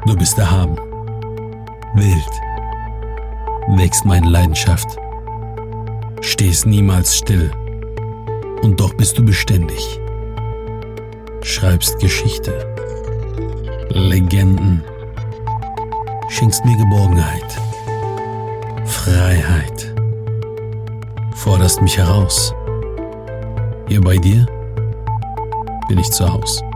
Du bist erhaben, wild, wächst meine Leidenschaft, stehst niemals still und doch bist du beständig. Schreibst Geschichte, Legenden, schenkst mir Geborgenheit, Freiheit, forderst mich heraus. Hier bei dir bin ich zu Haus.